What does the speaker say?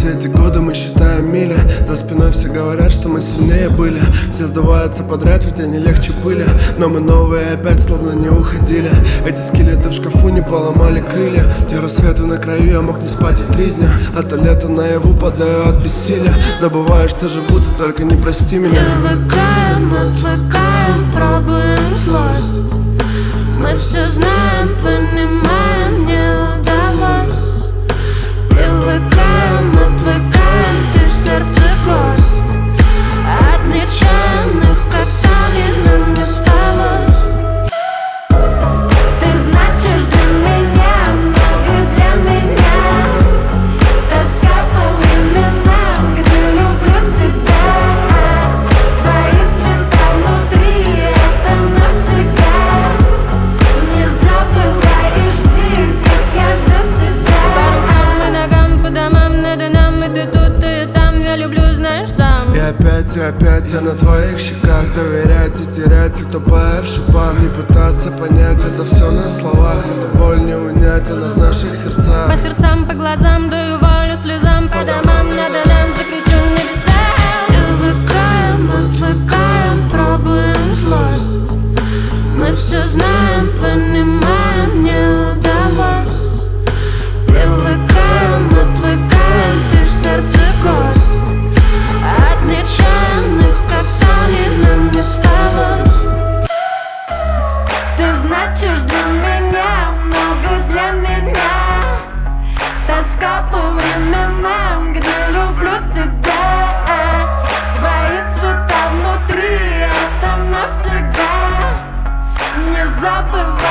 Все эти годы мы считаем мили. За спиной все говорят, что мы сильнее были. Все сдуваются подряд, ведь они легче пыли. Но мы новые опять словно не уходили. Эти скелеты в шкафу не поломали крылья. Те рассветы на краю, я мог не спать и 3 дня. А то лето наяву падаю от бессилия. Забываю, что живу, ты только не прости меня. Привыкаем, отвыкаем, пробуем злость. Мы все знаем, понимаем, не удалось. Привыкаем, отвыкаем, ты в сердце гость. От нечаянных касаний нам не спалось. Ты значишь для меня, много для меня. Тоска по временам, где люблю тебя. Твои цвета внутри, это навсегда. Не забывай и жди, как я жду тебя. По рукам и ногам, по домам, надо нам, и ты тут, и там. Я люблю, знаешь, сам. И опять я на твоих щеках. Доверять и терять, утопая в шипах. Не пытаться понять, это все на словах. Эту боль не унять, она в наших сердцах. По сердцам, по глазам, даю волю слезам. По домам, надо нам, закричу небесам. Привыкаем, отвыкаем, пробуем злость. Мы все знаем, понимаем, не удалось. Привыкаем, отвыкаем, ты в сердце гость. От нечаянных касаний нам не спалось. Ты значишь для меня, много для меня. Тоска по временам, где люблю тебя. Твои цвета внутри, это навсегда. Не забывай.